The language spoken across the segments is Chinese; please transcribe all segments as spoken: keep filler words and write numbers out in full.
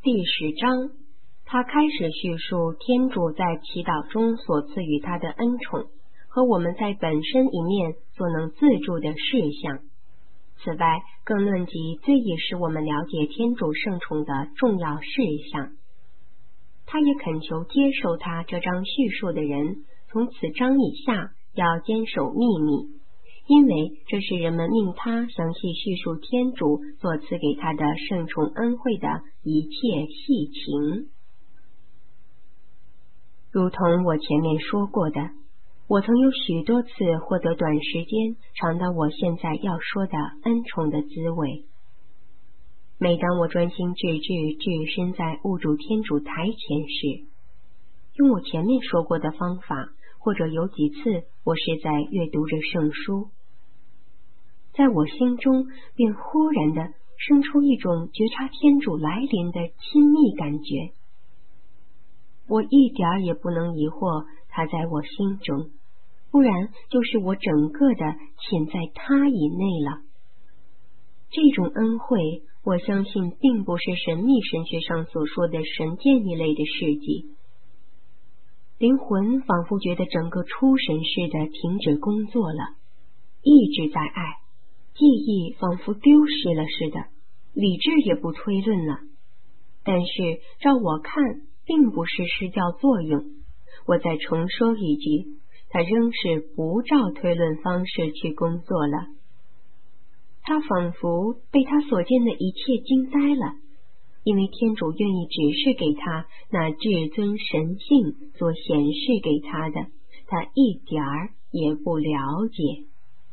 第十章，他开始叙述天主在祈祷中所赐予他的恩宠和我们在本身一面所能自助的事项。此外，更论及最易使我们了解天主圣宠的重要事项。他也恳求接受他这章叙述的人从此章以下要坚守秘密，因为这是人们命他详细叙述天主所赐给他的圣宠恩惠的一切细情。如同我前面说过的，我曾有许多次获得短时间尝到我现在要说的恩宠的滋味。每当我专心致志置身在物主天主台前时，用我前面说过的方法，或者有几次我是在阅读着圣书，在我心中便忽然地生出一种觉察天主来临的亲密感觉。我一点儿也不能疑惑他在我心中，不然就是我整个的潜在他以内了。这种恩惠，我相信并不是神秘神学上所说的神剑一类的事迹。灵魂仿佛觉得整个出神似的停止工作了，意志在爱，记忆仿佛丢失了似的，理智也不推论了。但是照我看，并不是失掉作用。我再重说一句，它仍是不照推论方式去工作了。他仿佛被他所见的一切惊呆了，因为天主愿意指示给他那至尊神性所显示给他的，他一点儿也不了解。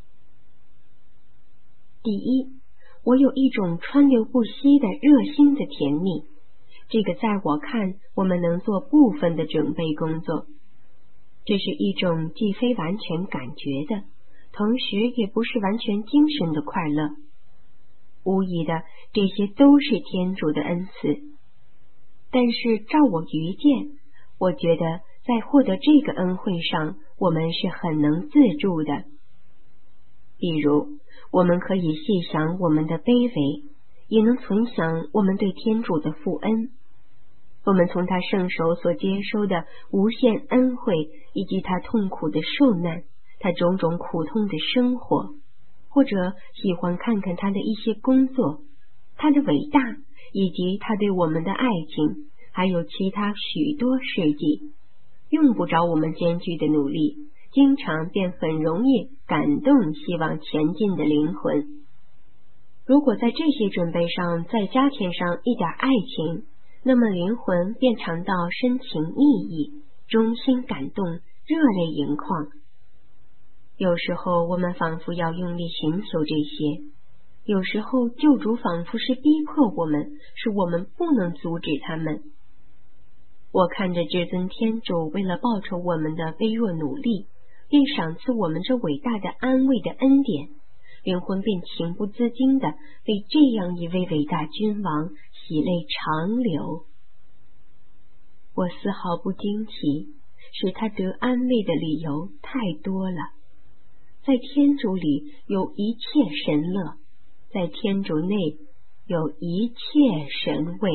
第一，我有一种川流不息的热心的甜蜜，这个在我看，我们能做部分的准备工作。这是一种既非完全感觉的，同时也不是完全精神的快乐。无疑的，这些都是天主的恩赐。但是照我愚见，我觉得在获得这个恩惠上，我们是很能自助的。比如，我们可以细想我们的卑微，也能存想我们对天主的父恩。我们从他圣手所接收的无限恩惠，以及他痛苦的受难，他种种苦痛的生活，或者喜欢看看他的一些工作，他的伟大，以及他对我们的爱情，还有其他许多事迹，用不着我们艰巨的努力，经常便很容易感动希望前进的灵魂。如果在这些准备上再加添上一点爱情，那么灵魂便尝到深情蜜意，衷心感动，热泪盈眶。有时候我们仿佛要用力寻求这些，有时候救主仿佛是逼迫我们，使我们不能阻止他们。我看着至尊天主为了报酬我们的微弱努力，便赏赐我们这伟大的安慰的恩典，灵魂便情不自禁地为这样一位伟大君王喜泪长流。我丝毫不惊奇，使他得安慰的理由太多了。在天主里有一切神乐，在天主内有一切神位。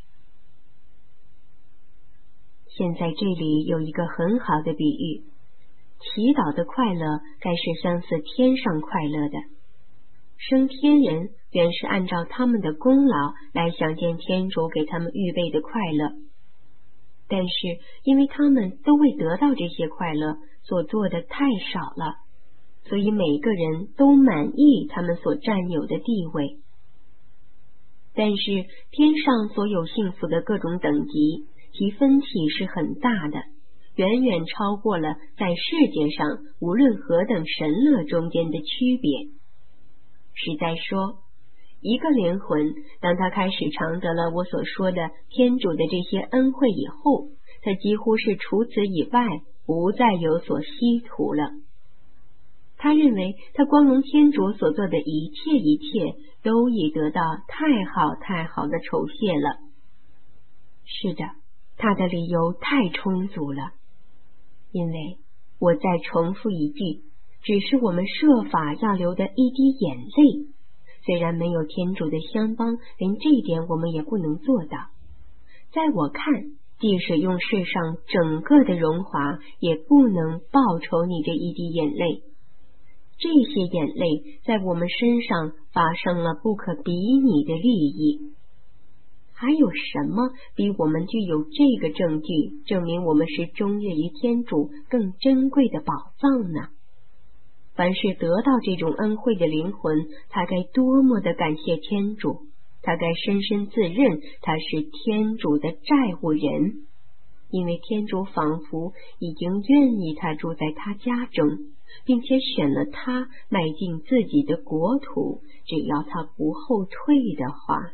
现在这里有一个很好的比喻，祈祷的快乐该是相似天上快乐的。升天人原是按照他们的功劳来想见天主给他们预备的快乐，但是因为他们都未得到这些快乐，所做的太少了，所以每个人都满意他们所占有的地位。但是天上所有幸福的各种等级，其分歧是很大的，远远超过了在世界上无论何等神乐中间的区别。实在说，一个灵魂当他开始尝得了我所说的天主的这些恩惠以后，他几乎是除此以外不再有所希图了。他认为他光荣天主所做的一切一切都已得到太好太好的酬谢了。是的，他的理由太充足了。因为我再重复一句，只是我们设法要流的一滴眼泪，虽然没有天主的相帮，连这一点我们也不能做到。 在我看，即使用世上整个的荣华，也不能报酬你这一滴眼泪。这些眼泪在我们身上发生了不可比拟的利益。还有什么比我们具有这个证据，证明我们是忠于天主更珍贵的宝藏呢？凡是得到这种恩惠的灵魂，他该多么的感谢天主，他该深深自认他是天主的债务人，因为天主仿佛已经愿意他住在他家中，并且选了他迈进自己的国土，只要他不后退的话。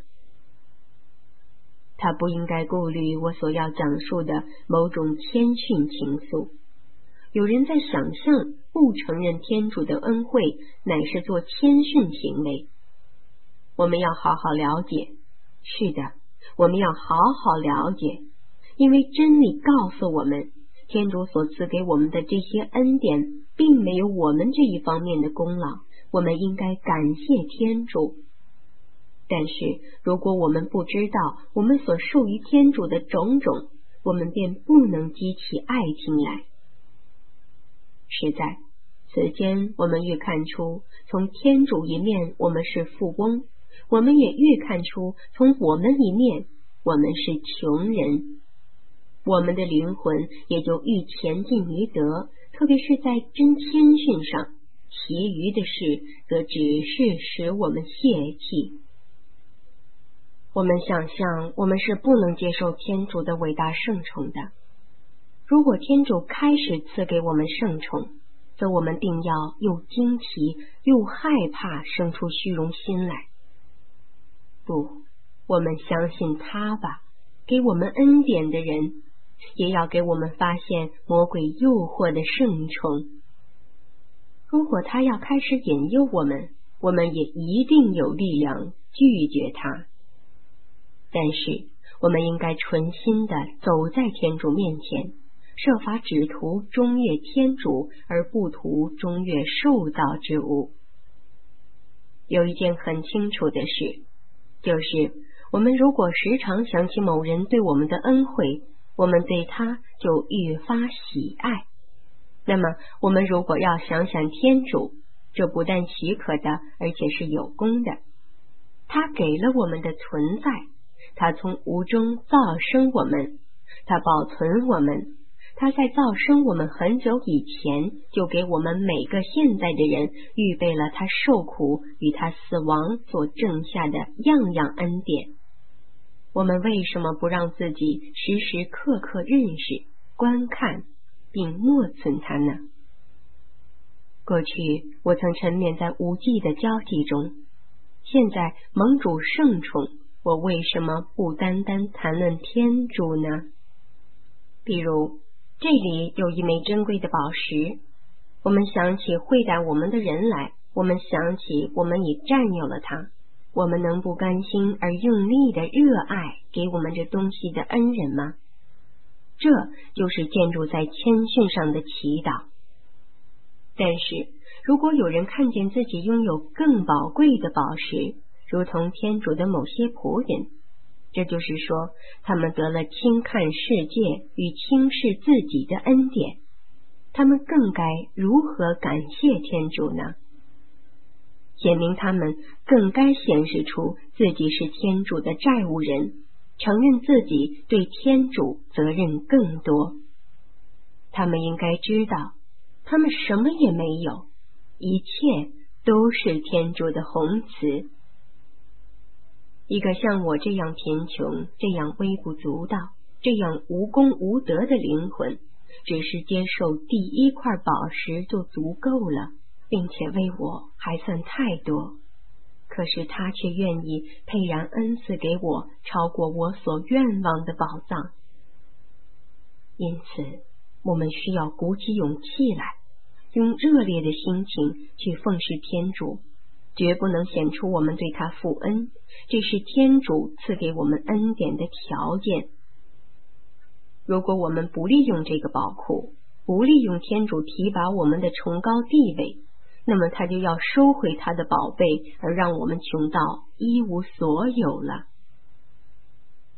他不应该顾虑我所要讲述的某种谦逊情愫。有人在想象不承认天主的恩惠乃是做谦逊行为。我们要好好了解，是的，我们要好好了解，因为真理告诉我们，天主所赐给我们的这些恩典并没有我们这一方面的功劳，我们应该感谢天主。但是如果我们不知道我们所受于天主的种种，我们便不能激起爱情来。实在此间我们越看出从天主一面我们是富翁，我们也越看出从我们一面我们是穷人，我们的灵魂也就愈前进于德，特别是在真谦逊上，其余的事则只是使我们泄气。我们想象我们是不能接受天主的伟大圣宠的。如果天主开始赐给我们圣宠，则我们定要又惊奇又害怕生出虚荣心来。不，我们相信他吧，给我们恩典的人，也要给我们发现魔鬼诱惑的圣宠。如果他要开始引诱我们，我们也一定有力量拒绝他。但是我们应该纯心的走在天主面前，设法只图忠悦天主，而不图忠悦受造之物。有一件很清楚的事，就是我们如果时常想起某人对我们的恩惠，我们对他就愈发喜爱。那么我们如果要想想天主，这不但许可的，而且是有功的。他给了我们的存在，他从无中造生我们，他保存我们，他在造生我们很久以前，就给我们每个现在的人预备了他受苦与他死亡所挣下的样样恩典。我们为什么不让自己时时刻刻认识、观看并默存它呢？过去我曾沉湎在无际的交际中，现在蒙主圣宠，我为什么不单单谈论天主呢？比如这里有一枚珍贵的宝石，我们想起惠待我们的人来，我们想起我们已占有了它，我们能不甘心而用力的热爱给我们这东西的恩人吗？这就是建筑在谦逊上的祈祷。但是如果有人看见自己拥有更宝贵的宝石，如同天主的某些仆人，这就是说他们得了轻看世界与轻视自己的恩典，他们更该如何感谢天主呢？显明他们更该显示出自己是天主的债务人，承认自己对天主责任更多。他们应该知道，他们什么也没有，一切都是天主的宏慈。一个像我这样贫穷、这样微不足道、这样无功无德的灵魂，只是接受第一块宝石就足够了，并且为我还算太多。可是他却愿意沛然恩赐给我超过我所愿望的宝藏。因此我们需要鼓起勇气来，用热烈的心情去奉侍天主，绝不能显出我们对他负恩，这是天主赐给我们恩典的条件。如果我们不利用这个宝库，不利用天主提拔我们的崇高地位，那么他就要收回他的宝贝，而让我们穷到一无所有了。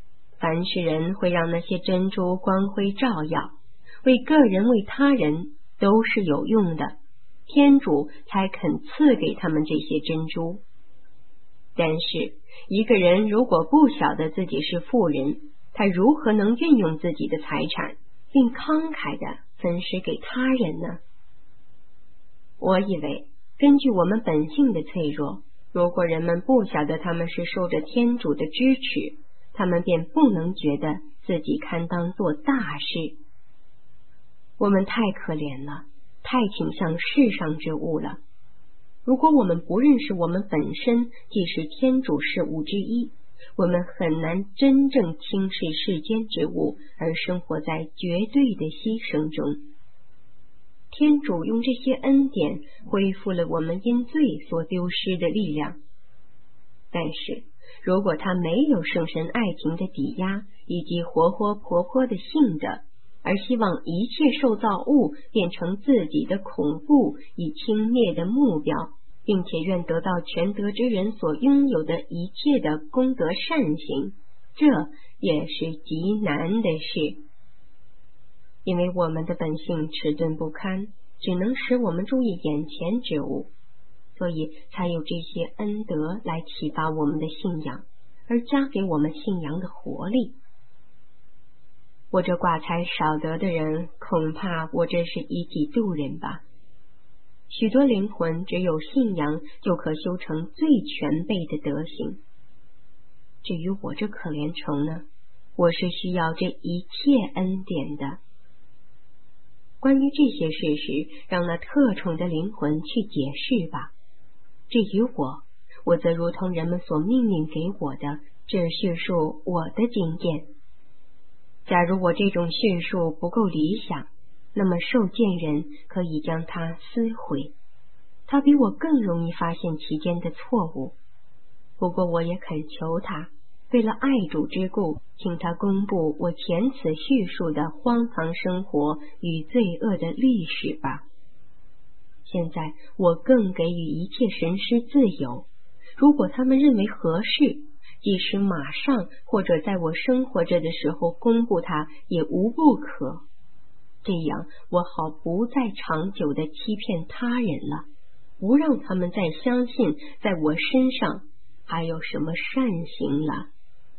凡是人会让那些珍珠光辉照耀，为个人为他人都是有用的，天主才肯赐给他们这些珍珠。但是一个人如果不晓得自己是富人，他如何能运用自己的财产，并慷慨地分施给他人呢？我以为根据我们本性的脆弱，如果人们不晓得他们是受着天主的支持，他们便不能觉得自己堪当做大事。我们太可怜了，太倾向世上之物了。如果我们不认识我们本身既是天主事物之一，我们很难真正轻视世间之物，而生活在绝对的牺牲中。天主用这些恩典恢复了我们因罪所丢失的力量。但是如果他没有圣神爱情的抵押以及活活泼泼的信德，而希望一切受造物变成自己的恐怖以轻蔑的目标，并且愿得到全德之人所拥有的一切的功德善行，这也是极难的事。因为我们的本性迟钝不堪，只能使我们注意眼前之物，所以才有这些恩德来启发我们的信仰，而加给我们信仰的活力。我这寡才少得的人，恐怕我这是以己度人吧。许多灵魂只有信仰就可修成最全备的德行。至于我这可怜虫呢，我是需要这一切恩典的。关于这些事实，让那特宠的灵魂去解释吧。至于我，我则如同人们所命令给我的，只叙述我的经验。假如我这种叙述不够理想，那么受见人可以将它撕毁，他比我更容易发现其间的错误。不过我也恳求他，为了爱主之故，请他公布我前此叙述的荒唐生活与罪恶的历史吧。现在我更给予一切神师自由，如果他们认为合适，即使马上或者在我生活着的时候公布它，也无不可。这样我好不再长久地欺骗他人了，不让他们再相信在我身上还有什么善行了。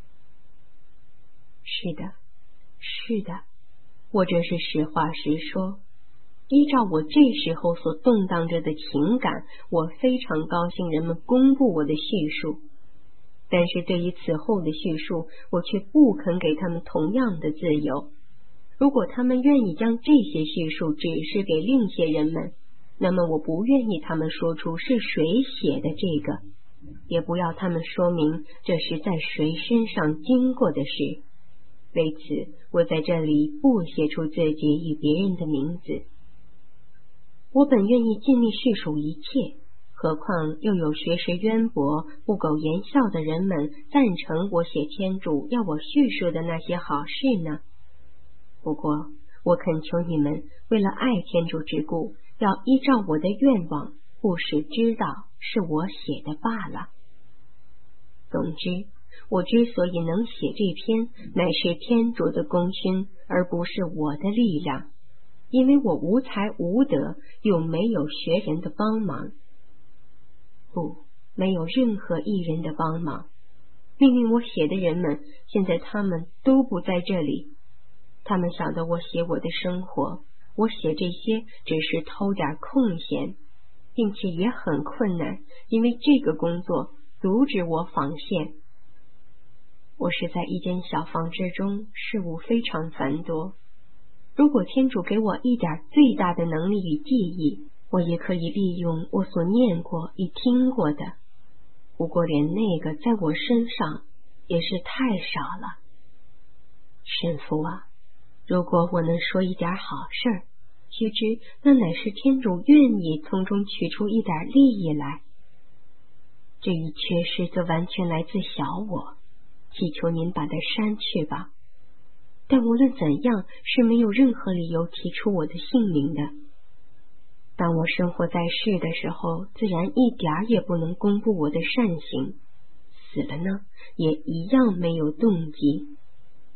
是的，是的，我这是实话实说。依照我这时候所动荡着的情感，我非常高兴人们公布我的叙述，但是对于此后的叙述，我却不肯给他们同样的自由。如果他们愿意将这些叙述指示给另些人们，那么我不愿意他们说出是谁写的这个，也不要他们说明这是在谁身上经过的事。为此，我在这里不写出自己与别人的名字。我本愿意尽力叙述一切，何况又有学识渊博、不苟言笑的人们赞成我写天主要我叙述的那些好事呢？不过，我恳求你们，为了爱天主之故，要依照我的愿望，不使知道是我写的罢了。总之，我之所以能写这篇，乃是天主的功勋，而不是我的力量，因为我无才无德，又没有学人的帮忙。不，没有任何一人的帮忙。命令我写的人们，现在他们都不在这里。他们晓得我写我的生活，我写这些只是偷点空闲，并且也很困难，因为这个工作阻止我纺线。我是在一间小房之中，事务非常繁多。如果天主给我一点最大的能力与记忆，我也可以利用我所念过与听过的，不过连那个在我身上也是太少了。神父啊，如果我能说一点好事儿，须知那乃是天主愿意从中取出一点利益来。至于缺失，则完全来自小我，祈求您把它删去吧。但无论怎样，是没有任何理由提出我的姓名的。当我生活在世的时候，自然一点儿也不能公布我的善行，死了呢，也一样没有动机。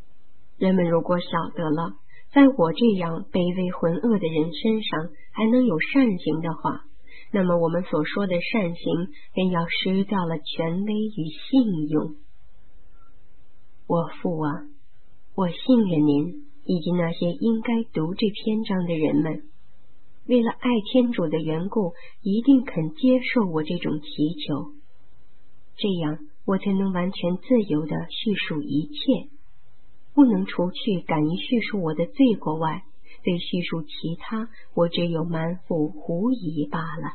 人们如果晓得了，在我这样卑微浑恶的人身上还能有善行的话，那么我们所说的善行便要失掉了权威与信用。我父啊，我信任您以及那些应该读这篇章的人们，为了爱天主的缘故，一定肯接受我这种祈求，这样我才能完全自由地叙述一切，不能除去敢于叙述我的罪过外，对叙述其他我只有满腹狐疑罢了。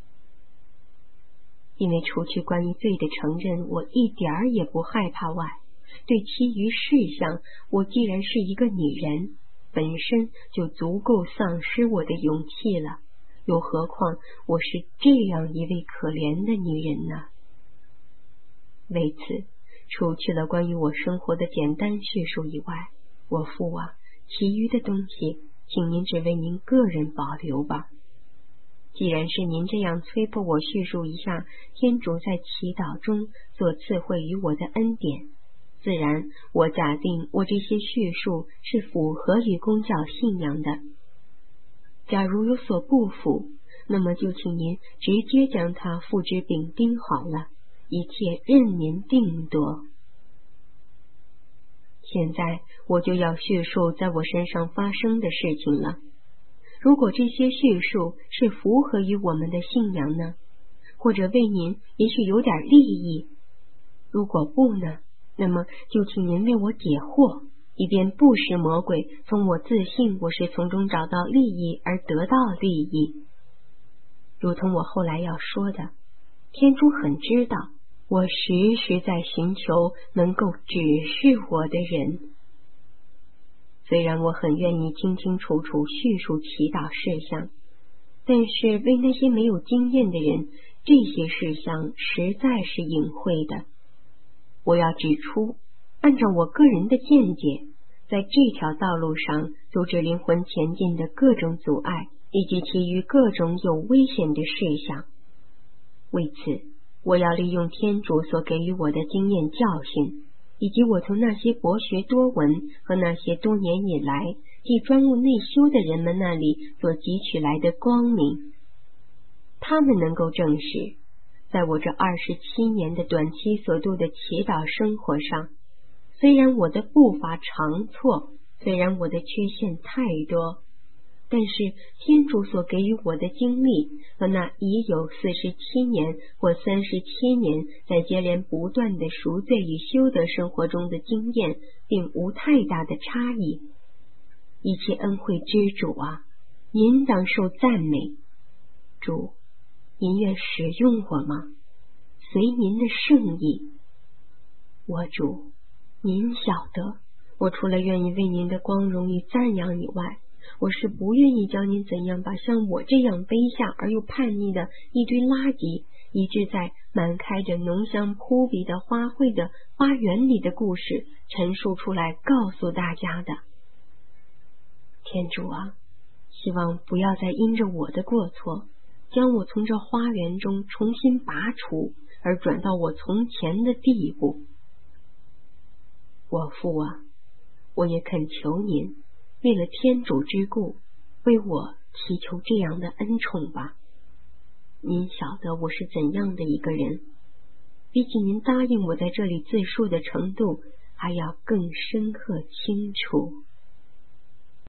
因为除去关于罪的承认我一点儿也不害怕外，对其余事项，我既然是一个女人，本身就足够丧失我的勇气了，又何况我是这样一位可怜的女人呢？为此，除去了关于我生活的简单叙述以外，我父啊，其余的东西，请您只为您个人保留吧。既然是您这样催迫我叙述一下天主在祈祷中所赐惠于我的恩典，自然我假定我这些叙述是符合于公教信仰的。假如有所不符，那么就请您直接将它付之丙丁好了，一切任您定夺。现在我就要叙述在我身上发生的事情了。如果这些叙述是符合于我们的信仰呢？或者为您也许有点利益？如果不呢？那么就请您为我解惑，以便不使魔鬼从我自信我是从中找到利益而得到利益。如同我后来要说的，天主很知道我时时在寻求能够指示我的人。虽然我很愿意清清楚楚叙述祈祷事项，但是为那些没有经验的人，这些事项实在是隐晦的。我要指出，按照我个人的见解，在这条道路上阻止灵魂前进的各种阻碍，以及其余各种有危险的事项。为此，我要利用天主所给予我的经验教训，以及我从那些博学多闻和那些多年以来既专务内修的人们那里所汲取来的光明。他们能够证实，在我这二十七年的短期所度的祈祷生活上，虽然我的步伐长错，虽然我的缺陷太多，但是天主所给予我的经历和那已有四十七年或三十七年在接连不断的赎罪与修德生活中的经验，并无太大的差异。一切恩惠之主啊，您当受赞美。主，您愿使用我吗？随您的圣意。我主，您晓得，我除了愿意为您的光荣与赞扬以外，我是不愿意教您怎样把像我这样卑下而又叛逆的一堆垃圾，以致在满开着浓香扑鼻的花卉的花园里的故事陈述出来告诉大家的。天主啊，希望不要再因着我的过错，将我从这花园中重新拔除，而转到我从前的地步。我父啊，我也恳求您，为了天主之故，为我祈求这样的恩宠吧。您晓得我是怎样的一个人，比起您答应我在这里自述的程度，还要更深刻清楚。